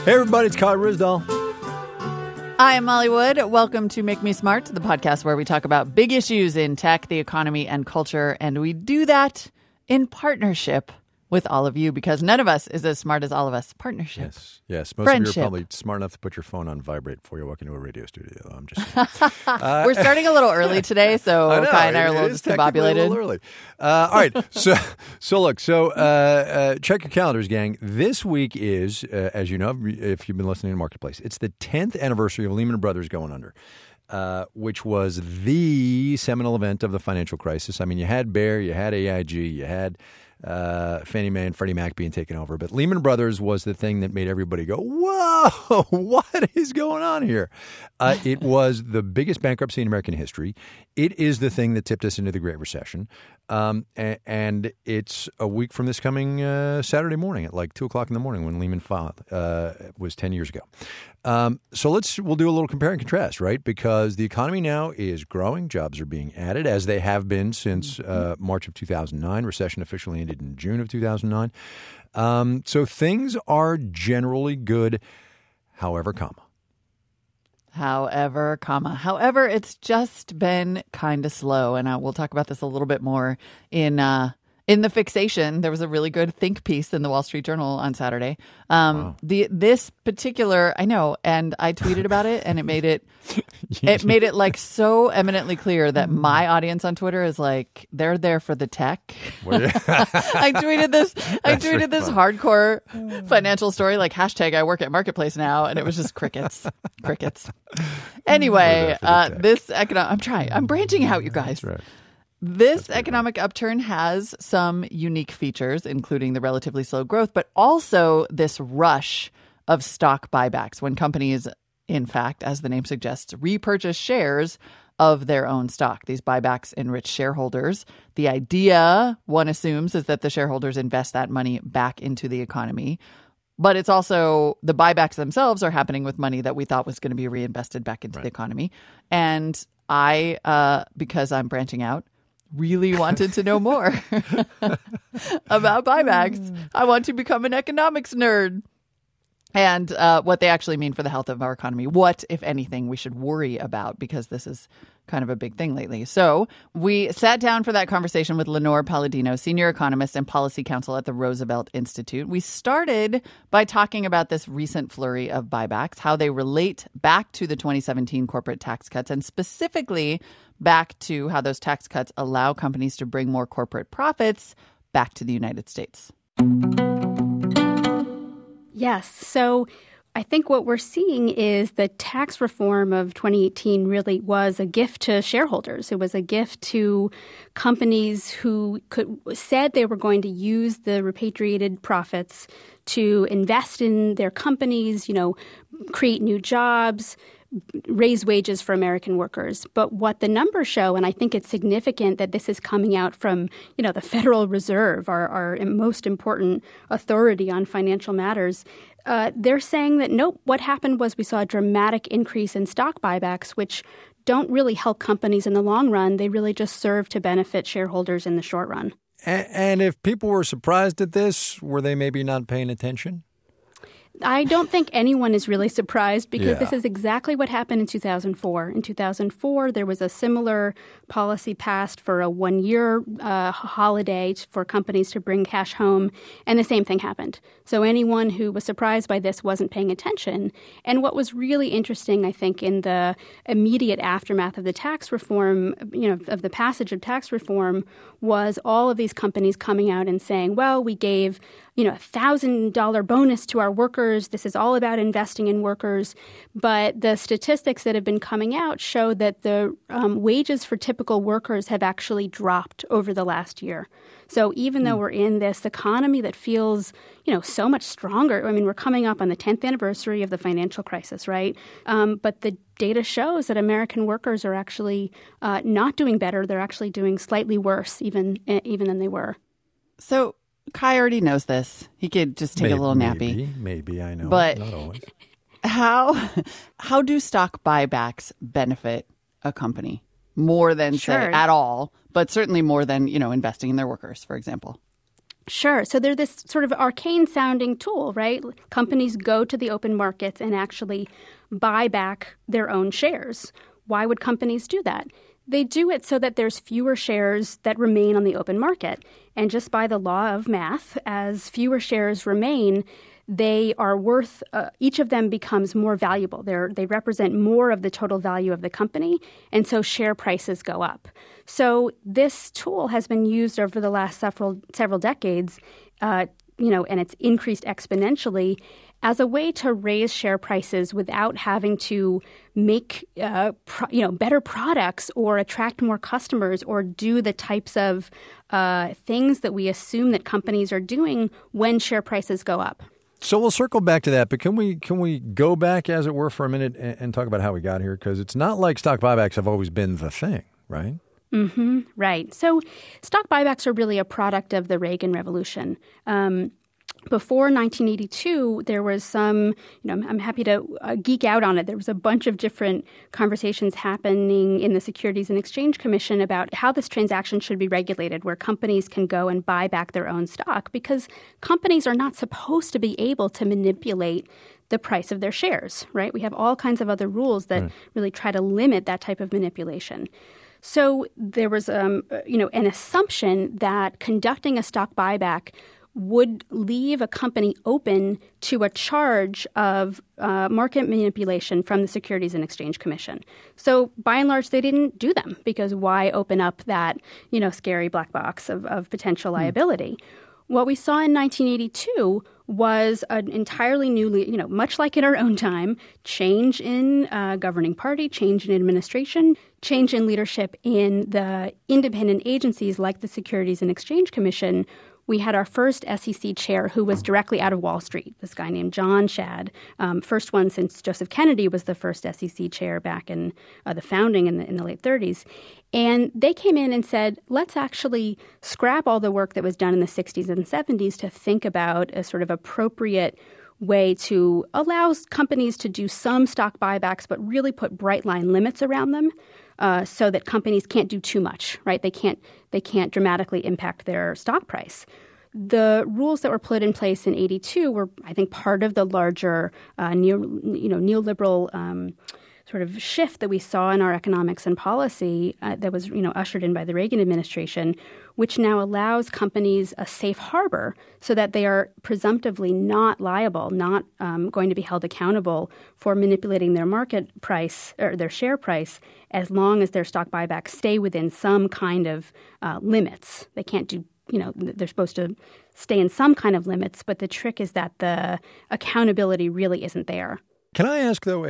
Hey, everybody, it's Kyle Rizdal. I am Molly Wood. Welcome to Make Me Smart, the podcast where we talk about big issues in tech, the economy, and culture. And we do that in partnership with all of you because none of us is as smart as all of us. Partnership. Yes. Most Friendship. of you are probably smart enough to put your phone on vibrate before you walk into a radio studio. I'm just saying. We're starting a little early today, so Kai and I are a little discombobulated. A little early. All right. So check your calendars, gang. This week is, as you know, if you've been listening to Marketplace, it's the 10th anniversary of Lehman Brothers going under. Which was the seminal event of the financial crisis. I mean, you had Bear, you had AIG, you had Fannie Mae and Freddie Mac being taken over. But Lehman Brothers was the thing that made everybody go, whoa, what is going on here? It was the biggest bankruptcy in American history. It is the thing that tipped us into the Great Recession. And it's a week from this coming Saturday morning at like 2 o'clock in the morning when Lehman filed. Was 10 years ago. So we'll do a little compare and contrast, right? Because the economy now is growing. Jobs are being added as they have been since March of 2009. Recession officially ended in June of 2009. So things are generally good, however, However, it's just been kind of slow. And we'll talk about this a little bit more in the fixation. There was a really good think piece in the Wall Street Journal on Saturday. Wow. This particular, I know, and I tweeted about it, and it made it like so eminently clear that my audience on Twitter is like they're there for the tech. I tweeted this hardcore financial story like hashtag I work at Marketplace now, and it was just crickets. Anyway, I'm branching out, you guys. That's right. This economic upturn has some unique features, including the relatively slow growth, but also this rush of stock buybacks when companies, in fact, as the name suggests, repurchase shares of their own stock. These buybacks enrich shareholders. The idea, one assumes, is that the shareholders invest that money back into the economy. But it's also the buybacks themselves are happening with money that we thought was going to be reinvested back into the economy. And I, because I'm branching out, really wanted to know more about buybacks. I want to become an economics nerd and what they actually mean for the health of our economy. What, if anything, we should worry about, because this is kind of a big thing lately. So we sat down for that conversation with Lenore Palladino, senior economist and policy counsel at the Roosevelt Institute. We started by talking about this recent flurry of buybacks, how they relate back to the 2017 corporate tax cuts, and specifically back to how those tax cuts allow companies to bring more corporate profits back to the United States. Yes. So I think what we're seeing is the tax reform of 2018 really was a gift to shareholders. It was a gift to companies who said they were going to use the repatriated profits to invest in their companies, create new jobs, raise wages for American workers. But what the numbers show, and I think it's significant that this is coming out from, the Federal Reserve, our most important authority on financial matters, they're saying that, nope, what happened was we saw a dramatic increase in stock buybacks, which don't really help companies in the long run. They really just serve to benefit shareholders in the short run. And if people were surprised at this, were they maybe not paying attention? I don't think anyone is really surprised because this is exactly what happened in 2004. In 2004, there was a similar policy passed for a one-year holiday for companies to bring cash home, and the same thing happened. So anyone who was surprised by this wasn't paying attention. And what was really interesting, I think, in the immediate aftermath of the tax reform, of the passage of tax reform, was all of these companies coming out and saying, well, we gave $1,000 bonus to our workers. This is all about investing in workers. But the statistics that have been coming out show that the wages for typical workers have actually dropped over the last year. So even though we're in this economy that feels, so much stronger, I mean, we're coming up on the 10th anniversary of the financial crisis, right? But the data shows that American workers are actually not doing better. They're actually doing slightly worse even than they were. So Kai already knows this. He could just take a little nappy. Maybe, I know. But not always. How do stock buybacks benefit a company more than, say, at all, but certainly more than, investing in their workers, for example? Sure. So they're this sort of arcane-sounding tool, right? Companies go to the open markets and actually buy back their own shares. Why would companies do that? They do it so that there's fewer shares that remain on the open market. And just by the law of math, as fewer shares remain, they are worth, each of them becomes more valuable. They represent more of the total value of the company, and so share prices go up. So this tool has been used over the last several decades, and it's increased exponentially as a way to raise share prices without having to make better products or attract more customers or do the types of things that we assume that companies are doing when share prices go up. So we'll circle back to that, but can we go back, as it were, for a minute and talk about how we got here? Because it's not like stock buybacks have always been the thing, right? Mm-hmm. Right. So stock buybacks are really a product of the Reagan Revolution. Before 1982, there was some, I'm happy to geek out on it. There was a bunch of different conversations happening in the Securities and Exchange Commission about how this transaction should be regulated, where companies can go and buy back their own stock, because companies are not supposed to be able to manipulate the price of their shares, right? We have all kinds of other rules that really try to limit that type of manipulation. So there was, an assumption that conducting a stock buyback would leave a company open to a charge of market manipulation from the Securities and Exchange Commission. So by and large, they didn't do them, because why open up that, scary black box of potential liability? What we saw in 1982 was an entirely new, much like in our own time, change in governing party, change in administration, change in leadership in the independent agencies like the Securities and Exchange Commission. We had our first SEC chair who was directly out of Wall Street, this guy named John Shad, first one since Joseph Kennedy was the first SEC chair back in the founding in the late 30s. And they came in and said, let's actually scrap all the work that was done in the 60s and 70s to think about a sort of appropriate way to allow companies to do some stock buybacks, but really put bright line limits around them. So that companies can't do too much, right? They can't dramatically impact their stock price. The rules that were put in place in 82 were, I think, part of the larger neoliberal sort of shift that we saw in our economics and policy that was, ushered in by the Reagan administration, which now allows companies a safe harbor so that they are presumptively not liable, not going to be held accountable for manipulating their market price or their share price, as long as their stock buybacks stay within some kind of limits. They can't do, they're supposed to stay in some kind of limits, but the trick is that the accountability really isn't there. Can I ask, though,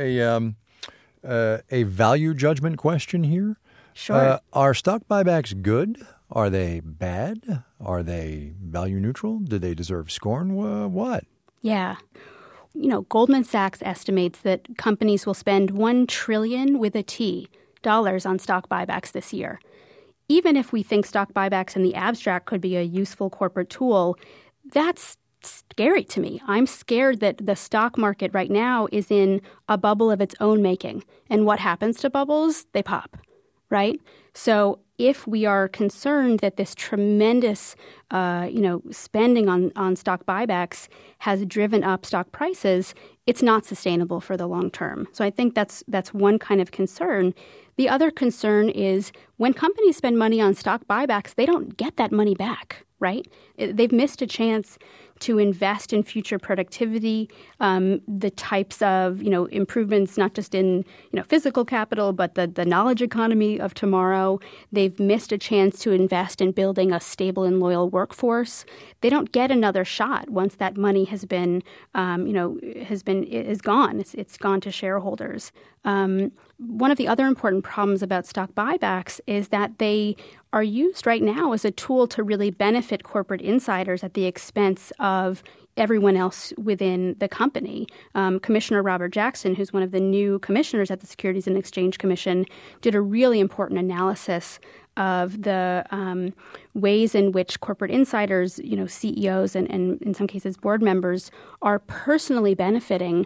a value judgment question here? Sure. Are stock buybacks good? Are they bad? Are they value neutral? Do they deserve scorn? What? Yeah. Goldman Sachs estimates that companies will spend $1 trillion with a T dollars on stock buybacks this year. Even if we think stock buybacks in the abstract could be a useful corporate tool, that's scary to me. I'm scared that the stock market right now is in a bubble of its own making. And what happens to bubbles? They pop, right? So if we are concerned that this tremendous, spending on stock buybacks has driven up stock prices, it's not sustainable for the long term. So I think that's one kind of concern. The other concern is when companies spend money on stock buybacks, they don't get that money back, right? They've missed a chance to invest in future productivity, the types of, improvements, not just in, physical capital, but the knowledge economy of tomorrow. They've missed a chance to invest in building a stable and loyal workforce. They don't get another shot once that money has been, is gone. It's gone to shareholders. One of the other important problems about stock buybacks is that they are used right now as a tool to really benefit corporate insiders at the expense of everyone else within the company. Commissioner Robert Jackson, who's one of the new commissioners at the Securities and Exchange Commission, did a really important analysis of the ways in which corporate insiders, CEOs and in some cases board members, are personally benefiting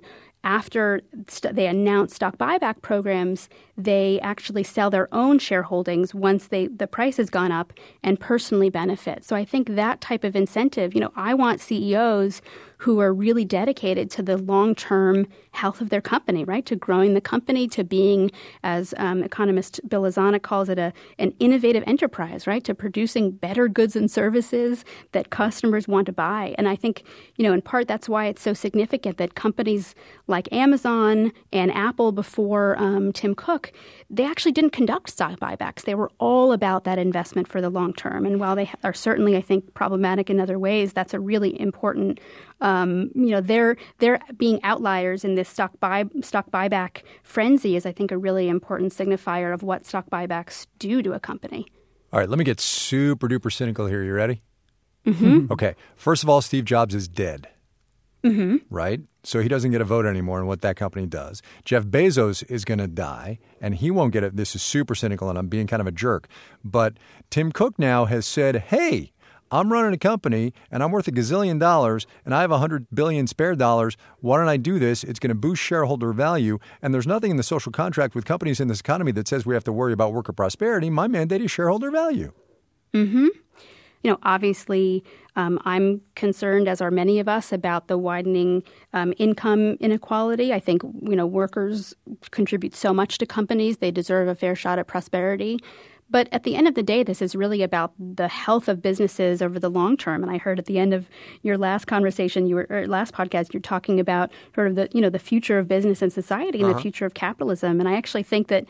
after they announce stock buyback programs, they actually sell their own shareholdings once the price has gone up and personally benefit. So I think that type of incentive, I want CEOs who are really dedicated to the long-term health of their company, right? To growing the company, to being, as economist Bill Lozana calls it, an innovative enterprise, right? To producing better goods and services that customers want to buy. And I think, in part, that's why it's so significant that companies like Amazon and Apple before Tim Cook, they actually didn't conduct stock buybacks. They were all about that investment for the long term. And while they are certainly, I think, problematic in other ways, that's a really important they're being outliers in this stock buyback frenzy is, I think, a really important signifier of what stock buybacks do to a company. All right, let me get super duper cynical here. You ready? Mm-hmm. Okay. First of all, Steve Jobs is dead. Mm-hmm. Right? So he doesn't get a vote anymore in what that company does. Jeff Bezos is going to die, and he won't get it. This is super cynical, and I'm being kind of a jerk. But Tim Cook now has said, hey, I'm running a company and I'm worth $1 gazillion and I have $100 billion spare dollars. Why don't I do this? It's going to boost shareholder value. And there's nothing in the social contract with companies in this economy that says we have to worry about worker prosperity. My mandate is shareholder value. Mm-hmm. Obviously, I'm concerned, as are many of us, about the widening income inequality. I think, workers contribute so much to companies. They deserve a fair shot at prosperity. But at the end of the day, this is really about the health of businesses over the long term. And I heard at the end of your last conversation, last podcast, you're talking about sort of the future of business and society and the future of capitalism. And I actually think that,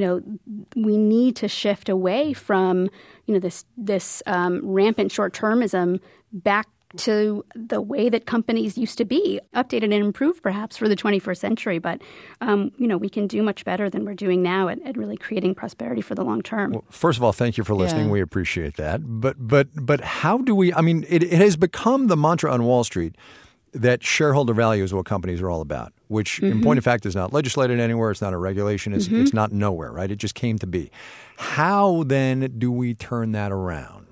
we need to shift away from, this rampant short-termism back to the way that companies used to be, updated and improved perhaps for the 21st century. But, we can do much better than we're doing now at really creating prosperity for the long term. Well, first of all, thank you for listening. Yeah. We appreciate that. But how do we, it has become the mantra on Wall Street that shareholder value is what companies are all about, which in point of fact is not legislated anywhere. It's not a regulation. It's not nowhere, right? It just came to be. How then do we turn that around?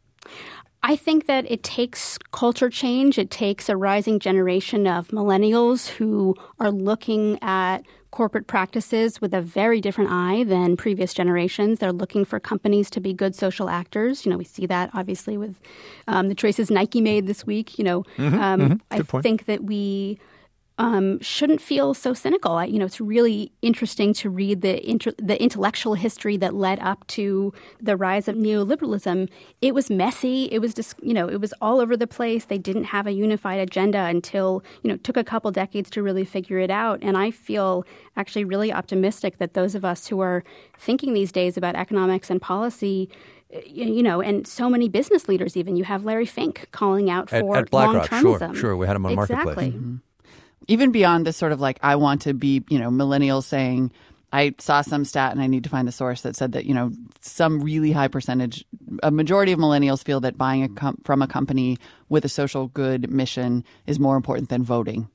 I think that it takes culture change. It takes a rising generation of millennials who are looking at corporate practices with a very different eye than previous generations. They're looking for companies to be good social actors. We see that obviously with the choices Nike made this week. I think that we shouldn't feel so cynical. It's really interesting to read the intellectual history that led up to the rise of neoliberalism. It was messy. It was just, it was all over the place. They didn't have a unified agenda until, it took a couple decades to really figure it out. And I feel actually really optimistic that those of us who are thinking these days about economics and policy, and so many business leaders even, you have Larry Fink calling out for at BlackRock. long-termism. Sure. We had him on Exactly. Marketplace. Mm-hmm. Even beyond this sort of like, I want to be, millennials saying, I saw some stat and I need to find the source that said that, some really high percentage, a majority of millennials feel that buying from a company with a social good mission is more important than voting.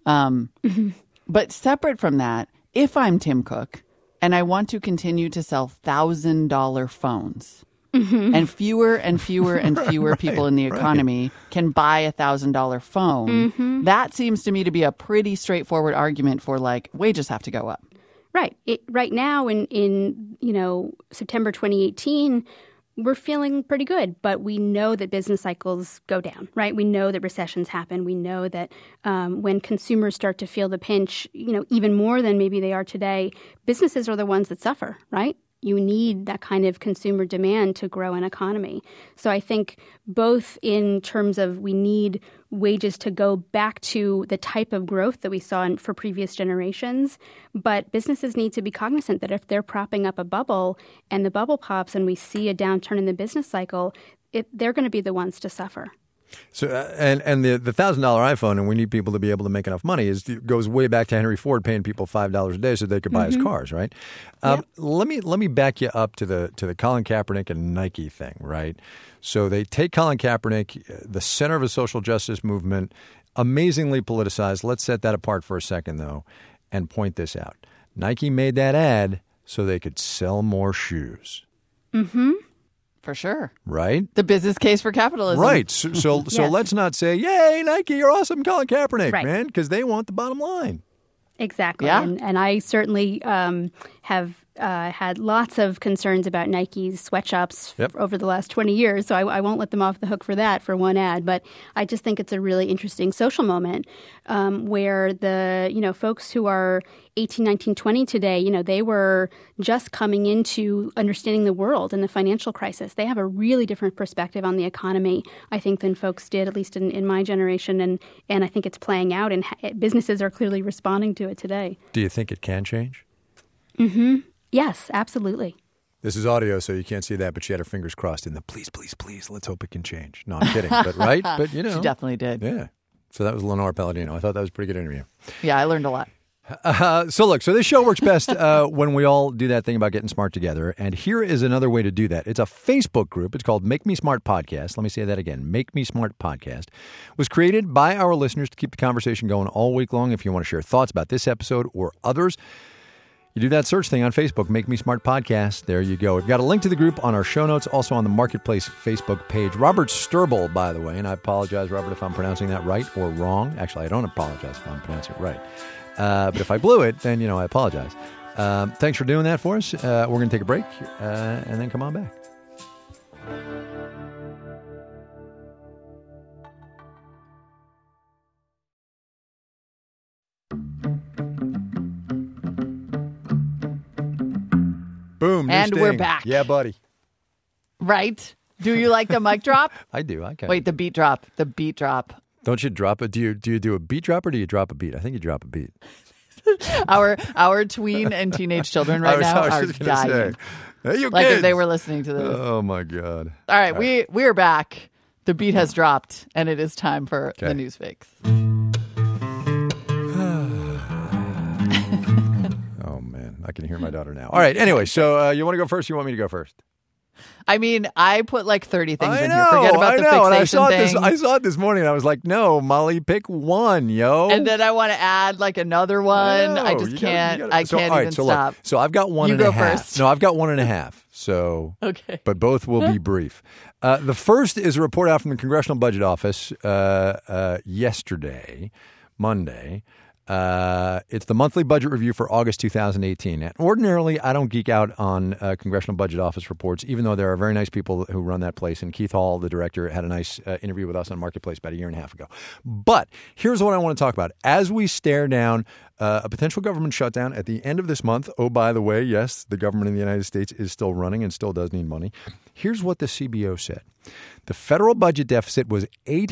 But separate from that, if I'm Tim Cook and I want to continue to sell $1,000 phones, and fewer and fewer and fewer people in the economy can buy a $1,000 phone. That seems to me to be a pretty straightforward argument for wages have to go up. Right. Right now in September 2018, we're feeling pretty good, but we know that business cycles go down, right? We know that recessions happen. We know that when consumers start to feel the pinch, even more than maybe they are today, businesses are the ones that suffer, right? You need that kind of consumer demand to grow an economy. So I think both in terms of we need wages to go back to the type of growth that we saw for previous generations, but businesses need to be cognizant that if they're propping up a bubble and the bubble pops and we see a downturn in the business cycle, they're going to be the ones to suffer. So and the $1,000 iPhone, and we need people to be able to make enough money, goes way back to Henry Ford paying people $5 a day so they could buy his cars, right? Yep. Let me back you up to the Colin Kaepernick and Nike thing, right? So they take Colin Kaepernick, the center of a social justice movement, amazingly politicized. Let's set that apart for a second, though, and point this out. Nike made that ad so they could sell more shoes. Mm-hmm. For sure. Right? The business case for capitalism. Right. So Yes. let's not say, yay, Nike, you're awesome, Colin Kaepernick, Right. man, because they want the bottom line. Exactly. Yeah. And I certainly have had lots of concerns about Nike's sweatshops over the last 20 years, so I won't let them off the hook for that for one ad. But I just think it's a really interesting social moment where the folks who are 18, 19, 20 today, they were just coming into understanding the world and the financial crisis. They have a really different perspective on the economy, I think, than folks did, at least in my generation. And I think it's playing out, and businesses are clearly responding to it today. Do you think it can change? Mm-hmm. Yes, absolutely. This is audio, so you can't see that, but she had her fingers crossed in the please, please, please, let's hope it can change. No, I'm kidding. But right? But She definitely did. Yeah. So that was Lenore Palladino. I thought that was a pretty good interview. Yeah, I learned a lot. So this show works best when we all do that thing about getting smart together. And here is another way to do that. It's a Facebook group. It's called Make Me Smart Podcast. Let me say that again. Make Me Smart Podcast was created by our listeners to keep the conversation going all week long. If you want to share thoughts about this episode or others, you do that search thing on Facebook, Make Me Smart Podcast. There you go. We've got a link to the group on our show notes, also on the Marketplace Facebook page. Robert Sturble, by the way, and I apologize, Robert, if I'm pronouncing that right or wrong. Actually, I don't apologize if I'm pronouncing it right. But if I blew it, then, I apologize. Thanks for doing that for us. We're going to take a break and then come on back. Boom. And we're back. Yeah, buddy. Right? Do you like the mic drop? I do. I can. Wait, the beat drop. The beat drop. Don't you drop it? Do you do a beat drop or do you drop a beat? I think you drop a beat. Our tween and teenage children right now are dying. Hey, you like kids. if they were listening to this. Oh my God. All right, we're back. The beat has dropped, and it is time for the news fix. Oh man, I can hear my daughter now. All right. Anyway, so you want to go first? Or you want me to go first? I mean, I put like 30 things in here. Forget about the fixation thing. I saw it this morning, and I was like, no, Molly, pick one, yo. And then I want to add like another one. I just can't. I can't even stop. So I've got one you and a go half. First. No, I've got 1.5. So, okay. But both will be brief. The first is a report out from the Congressional Budget Office yesterday, Monday. It's the monthly budget review for August 2018. And ordinarily, I don't geek out on Congressional Budget Office reports, even though there are very nice people who run that place. And Keith Hall, the director, had a nice interview with us on Marketplace about 1.5 years ago. But here's what I want to talk about. As we stare down a potential government shutdown at the end of this month, oh, by the way, yes, the government in the United States is still running and still does need money. Here's what the CBO said. The federal budget deficit was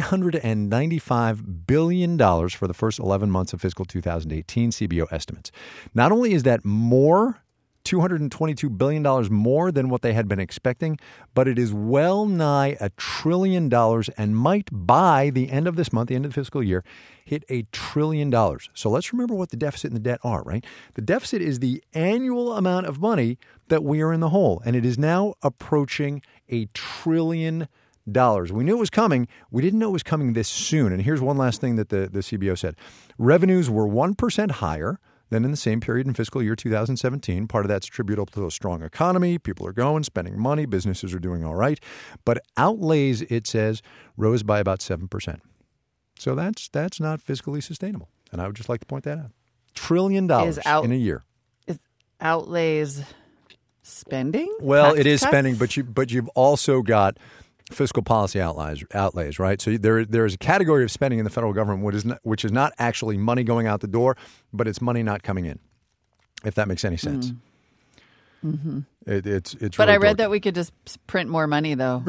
$895 billion for the first 11 months of fiscal 2018, CBO estimates. Not only is that more, $222 billion more than what they had been expecting, but it is well nigh $1 trillion and might, by the end of this month, the end of the fiscal year, hit $1 trillion. So let's remember what the deficit and the debt are, right? The deficit is the annual amount of money that we are in the hole, and it is now approaching $1 trillion. We knew it was coming. We didn't know it was coming this soon. And here's one last thing that the CBO said. Revenues were 1% higher than in the same period in fiscal year 2017. Part of that's attributable to a strong economy. People are going, spending money. Businesses are doing all right. But outlays, it says, rose by about 7%. So that's not fiscally sustainable. And I would just like to point that out. $1 trillion in a year. Is outlays spending? Well, Tax it is cuts? spending, but you've also got fiscal policy outlays, right? So there is a category of spending in the federal government which is not actually money going out the door, but it's money not coming in, if that makes any sense. Mm-hmm. It's but really I read dorky. that we could just print more money, though.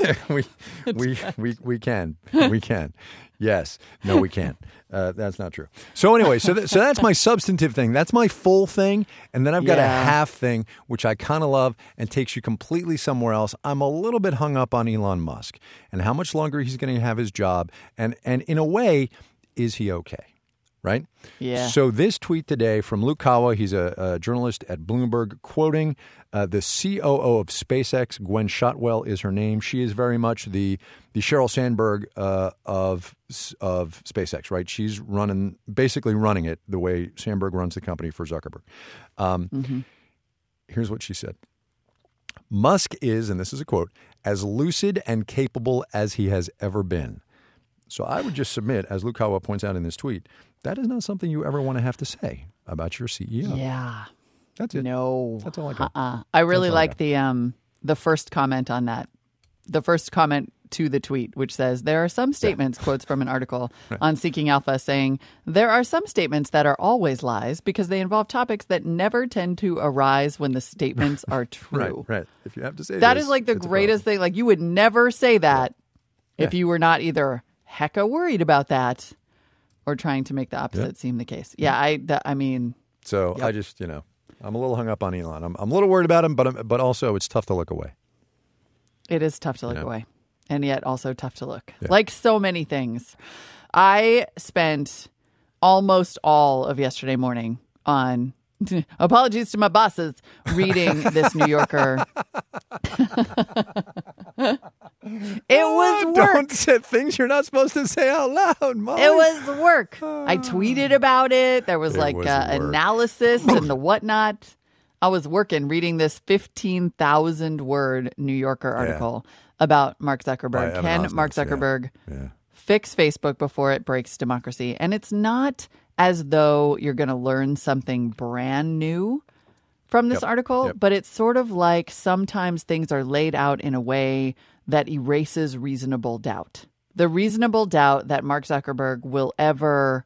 we can. Yes. No, we can't. That's not true. So anyway, so that's my substantive thing. That's my full thing. And then I've got a half thing, which I kind of love and takes you completely somewhere else. I'm a little bit hung up on Elon Musk and how much longer he's going to have his job. And in a way, is he okay? Right? Yeah. So this tweet today from Luke Kawa, he's a journalist at Bloomberg, quoting the COO of SpaceX, Gwen Shotwell is her name. She is very much the Sheryl Sandberg of SpaceX, right? She's basically running it the way Sandberg runs the company for Zuckerberg. Here's what she said. Musk is, and this is a quote, as lucid and capable as he has ever been. So I would just submit, as Luke Kawa points out in this tweet, that is not something you ever want to have to say. about your CEO. Yeah. That's it. No. That's all I got. I really all I like the first comment on that. The first comment to the tweet, which says, there are some statements, quotes from an article on Seeking Alpha, saying, there are some statements that are always lies because they involve topics that never tend to arise when the statements are true. Right. If you have to say that this, is like the it's a greatest problem. thing. Like, you would never say that if Yeah. you were not either hecka worried about that or trying to make the opposite seem the case. Yeah, I mean... So Yep. I just, I'm a little hung up on Elon. I'm a little worried about him, but also it's tough to look away. It is tough to look away, and yet also tough to look. Yeah. Like so many things. I spent almost all of yesterday morning on, apologies to my bosses, reading this New Yorker. It was work. Don't say things you're not supposed to say out loud, Molly. It was work. I tweeted about it. There was It was work. analysis and the whatnot. I was reading this 15,000 word New Yorker article about Mark Zuckerberg. By Evan Can Osnos, Mark Zuckerberg Yeah. fix Facebook before it breaks democracy? And it's not as though you're going to learn something brand new from this article, but it's sort of like sometimes things are laid out in a way that erases reasonable doubt. The reasonable doubt that Mark Zuckerberg will ever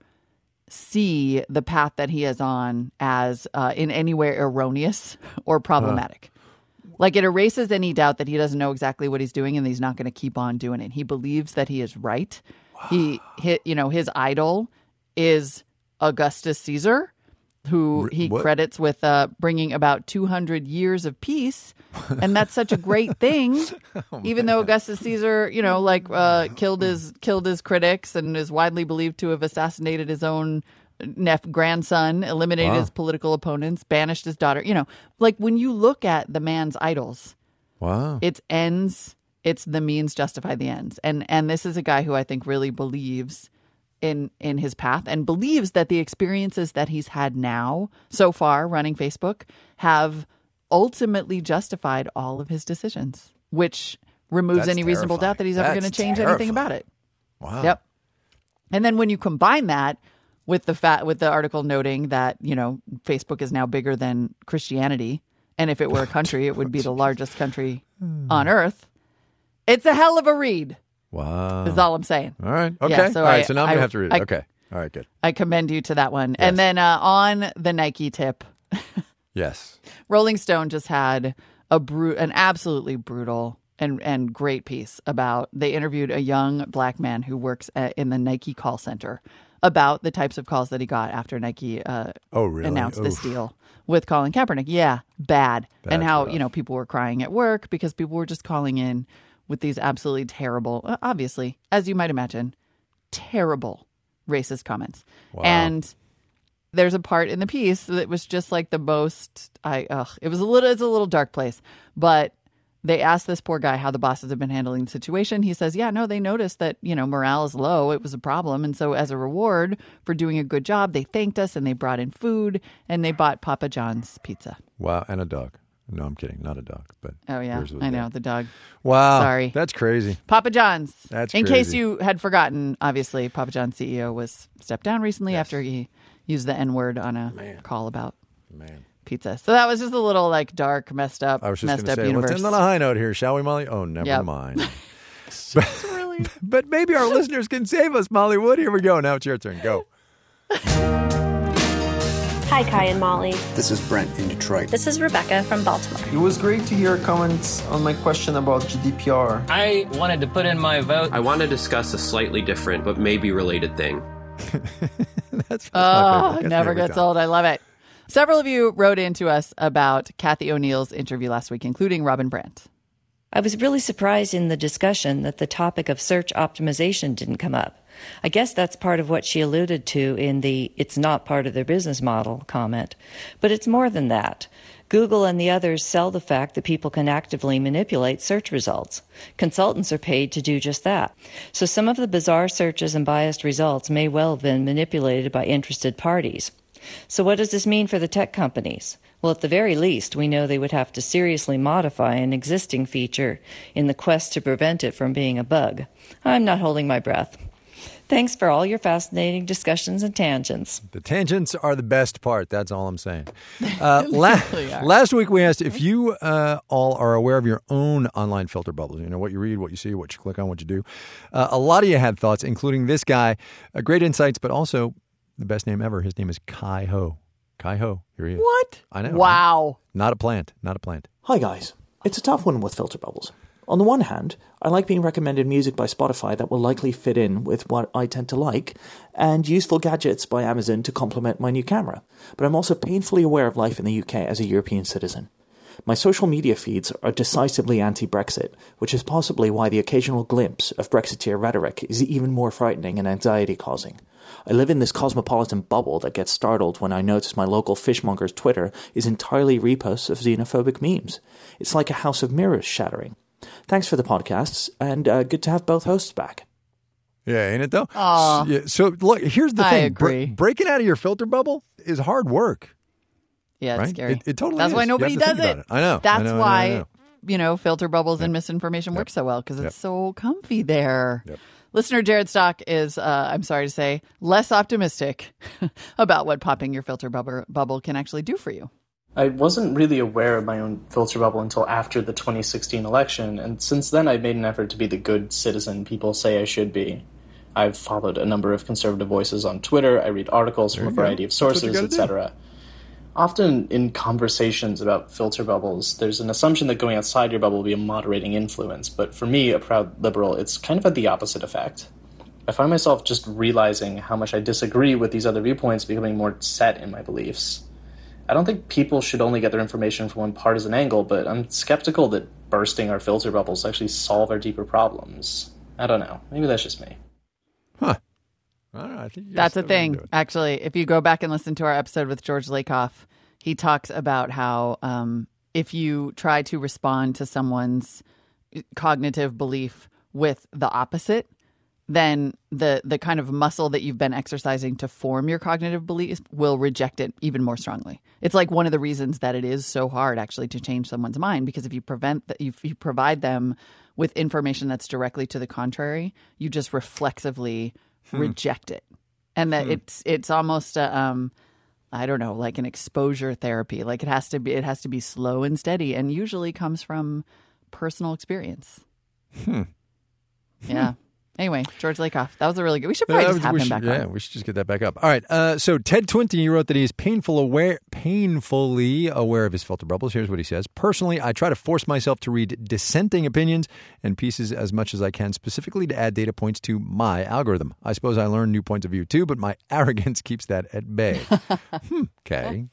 see the path that he is on as in any way erroneous or problematic. Like, it erases any doubt that he doesn't know exactly what he's doing and he's not going to keep on doing it. He believes that he is right. Wow. His idol is Augustus Caesar, who he credits with bringing about 200 years of peace. And that's such a great thing, even though Augustus Caesar, killed his critics and is widely believed to have assassinated his own grandson, eliminated his political opponents, banished his daughter. Like, when you look at the man's idols, it's the means justify the ends. And this is a guy who I think really believes in his path and believes that the experiences that he's had now so far running Facebook have ultimately justified all of his decisions, which removes any reasonable doubt that he's ever going to change anything about it. Wow. Yep. And then when you combine that with the article noting that, Facebook is now bigger than Christianity, and if it were a country, it would be the largest country on earth. It's a hell of a read. Wow. Is all I'm saying. All right. Okay. Yeah, so all right. So now I'm going to have to read it. Okay. All right. Good. I commend you to that one. Yes. And then on the Nike tip. Yes. Rolling Stone just had an absolutely brutal and great piece about, they interviewed a young black man who works in the Nike call center about the types of calls that he got after Nike announced this deal with Colin Kaepernick. Yeah, bad. And how, people were crying at work because people were just calling in with these absolutely terrible, obviously, as you might imagine, terrible racist comments. Wow. And there's a part in the piece that was just like the most, it's a little dark place, but they asked this poor guy how the bosses have been handling the situation. He says, they noticed that, morale is low. It was a problem. And so as a reward for doing a good job, they thanked us and they brought in food and they bought Papa John's pizza. Wow. And a dog. No, I'm kidding. Not a dog, but oh yeah, I know the dog. Wow, sorry, that's crazy. Papa John's. That's in crazy. case you had forgotten. Obviously, Papa John's CEO was stepped down recently after he used the N-word on a call about pizza. So that was just a little dark, messed up. I was just going to say, universe. let's end on a high note here, shall we, Molly? Oh, never mind. Really... But maybe our listeners can save us, Molly Wood. Here we go. Now it's your turn. Go. Hi, Kai and Molly. This is Brent in Detroit. This is Rebecca from Baltimore. It was great to hear comments on my question about GDPR. I wanted to put in my vote. I want to discuss a slightly different but maybe related thing. That's my favorite. Never gets old. I love it. Several of you wrote in to us about Kathy O'Neill's interview last week, including Robin Brandt. I was really surprised in the discussion that the topic of search optimization didn't come up. I guess that's part of what she alluded to in the "it's not part of their business model" comment. But it's more than that. Google and the others sell the fact that people can actively manipulate search results. Consultants are paid to do just that. So some of the bizarre searches and biased results may well have been manipulated by interested parties. So what does this mean for the tech companies? Well, at the very least, we know they would have to seriously modify an existing feature in the quest to prevent it from being a bug. I'm not holding my breath. Thanks for all your fascinating discussions and tangents. The tangents are the best part. That's all I'm saying. Last week we asked if you all are aware of your own online filter bubbles. You know, what you read, what you see, what you click on, what you do. A lot of you had thoughts, including this guy. Great insights, but also the best name ever. His name is Kai Ho. Kai Ho. Here he is. What? I know. Wow. Right? Not a plant. Not a plant. Hi, guys. It's a tough one with filter bubbles. On the one hand, I like being recommended music by Spotify that will likely fit in with what I tend to like, and useful gadgets by Amazon to complement my new camera. But I'm also painfully aware of life in the UK as a European citizen. My social media feeds are decisively anti-Brexit, which is possibly why the occasional glimpse of Brexiteer rhetoric is even more frightening and anxiety-causing. I live in this cosmopolitan bubble that gets startled when I notice my local fishmonger's Twitter is entirely reposts of xenophobic memes. It's like a house of mirrors shattering. Thanks for the podcasts, and good to have both hosts back. Yeah, ain't it though? Aw. So look, here's the I thing. agree. Breaking out of your filter bubble is hard work. Yeah, it's right? scary. It totally That's is. why You nobody have to does think about it. I know. That's I know, why, I know. filter bubbles and misinformation work so well, because it's so comfy there. Yep. Listener Jared Stock is, I'm sorry to say, less optimistic about what popping your filter bubble can actually do for you. I wasn't really aware of my own filter bubble until after the 2016 election, and since then I've made an effort to be the good citizen people say I should be. I've followed a number of conservative voices on Twitter, I read articles from a variety of sources, etc. Often in conversations about filter bubbles, there's an assumption that going outside your bubble will be a moderating influence, but for me, a proud liberal, it's kind of had the opposite effect. I find myself just realizing how much I disagree with these other viewpoints, becoming more set in my beliefs. I don't think people should only get their information from one partisan angle, but I'm skeptical that bursting our filter bubbles actually solve our deeper problems. I don't know. Maybe that's just me. Huh. I don't know. I think That's a thing, actually. If you go back and listen to our episode with George Lakoff, he talks about how if you try to respond to someone's cognitive belief with the opposite, then the kind of muscle that you've been exercising to form your cognitive belief will reject it even more strongly. It's like one of the reasons that it is so hard actually to change someone's mind, because if you provide them with information that's directly to the contrary, you just reflexively reject it. And that it's almost I don't know, like an exposure therapy. Like it has to be slow and steady, and usually comes from personal experience. Yeah. Anyway, George Lakoff. That was a really good. We should probably just have him back on. Yeah, we should just get that back up. All right. So Ted Twinty wrote that he is painfully aware of his filter bubbles. Here's what he says. Personally, I try to force myself to read dissenting opinions and pieces as much as I can, specifically to add data points to my algorithm. I suppose I learn new points of view too, but my arrogance keeps that at bay. Okay.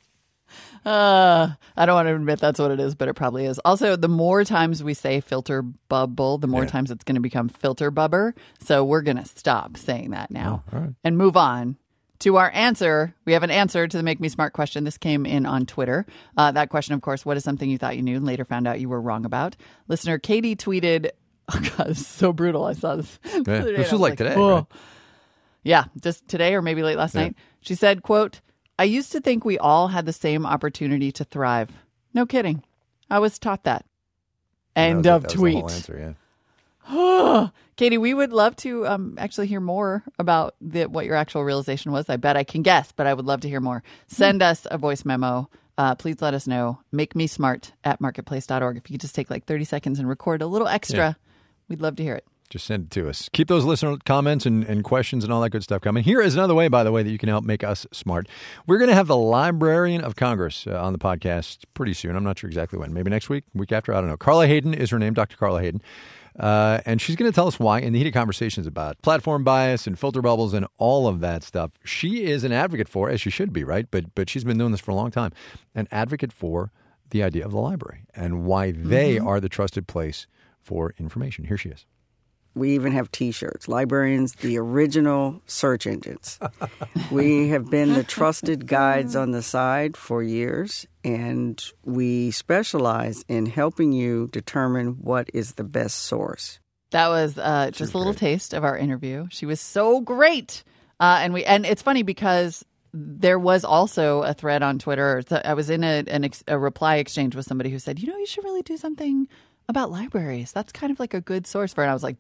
I don't want to admit that's what it is, but it probably is. Also, the more times we say filter bubble, the more times it's going to become filter bubber. So we're going to stop saying that now and move on to our answer. We have an answer to the Make Me Smart question. This came in on Twitter. That question, of course, what is something you thought you knew and later found out you were wrong about? Listener Katie tweeted, oh God, this is so brutal. I saw this. This was like today. Oh. Right? Yeah, just today or maybe late last night. She said, quote, I used to think we all had the same opportunity to thrive. No kidding. I was taught that. End of tweet. That was the whole answer, Katie, we would love to actually hear more about what your actual realization was. I bet I can guess, but I would love to hear more. Send us a voice memo. Please let us know. MakeMeSmart@marketplace.org. If you could just take like 30 seconds and record a little extra, we'd love to hear it. Just send it to us. Keep those listener comments and questions and all that good stuff coming. Here is another way, by the way, that you can help make us smart. We're going to have the Librarian of Congress on the podcast pretty soon. I'm not sure exactly when. Maybe next week, week after. I don't know. Carla Hayden is her name, Dr. Carla Hayden. And she's going to tell us why in the heated conversations about platform bias and filter bubbles and all of that stuff. She is an advocate for, as she should be, right? But she's been doing this for a long time. An advocate for the idea of the library and why they are the trusted place for information. Here she is. We even have T-shirts. Librarians, the original search engines. We have been the trusted guides on the side for years, and we specialize in helping you determine what is the best source. That was just a little taste of our interview. She was so great. And it's funny because there was also a thread on Twitter. I was in a reply exchange with somebody who said, you should really do something about libraries. That's kind of like a good source for it. And I was like, dude,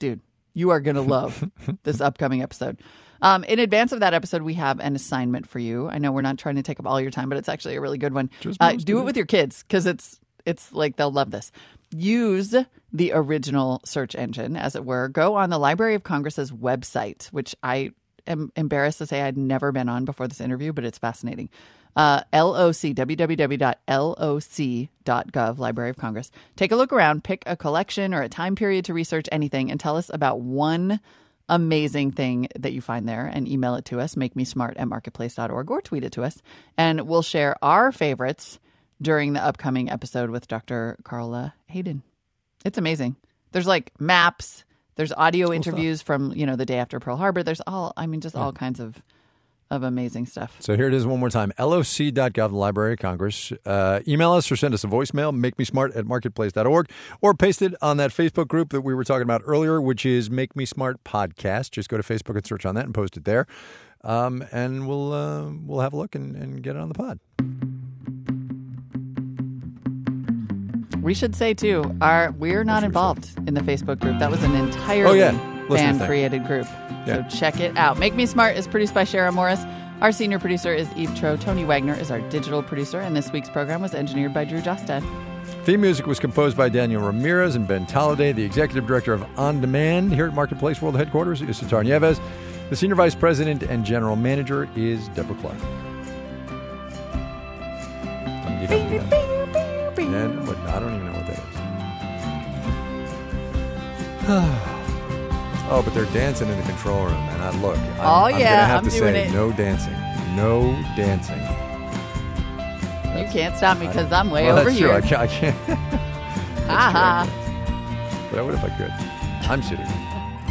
You are going to love this upcoming episode. In advance of that episode, we have an assignment for you. I know we're not trying to take up all your time, but it's actually a really good one. Do it with your kids because it's like they'll love this. Use the original search engine, as it were. Go on the Library of Congress's website, which I am embarrassed to say I'd never been on before this interview, but it's fascinating. www.loc.gov, Library of Congress. Take a look around, pick a collection or a time period to research anything, and tell us about one amazing thing that you find there, and email it to us, makemesmart@marketplace.org, or tweet it to us, and we'll share our favorites during the upcoming episode with Dr. Carla Hayden. It's amazing. There's like maps, there's audio interviews from, the day after Pearl Harbor. There's all kinds of amazing stuff. So here it is one more time, loc.gov, Library of Congress. Email us or send us a voicemail, makemesmart@marketplace.org, or paste it on that Facebook group that we were talking about earlier, which is Make Me Smart Podcast. Just go to Facebook and search on that and post it there. And we'll have a look and get it on the pod. We should say, too, we're not involved in the Facebook group. That was an entirely fan-created group. Yeah. So check it out. Make Me Smart is produced by Shara Morris. Our senior producer is Eve Tro. Tony Wagner is our digital producer. And this week's program was engineered by Drew Jostad. Theme music was composed by Daniel Ramirez and Ben Talladay. The executive director of On Demand here at Marketplace World Headquarters is Sitar Nieves. The senior vice president and general manager is Deborah Clark. And I don't even know what that is. Oh, but they're dancing in the control room, and I'm going to have to say no dancing. No dancing. You can't stop me because I'm way over here. That's true. I can't. But I would if I could. I'm sitting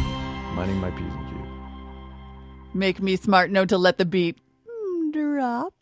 minding my P's and Q's. Make Me Smart. Know to let the beat drop.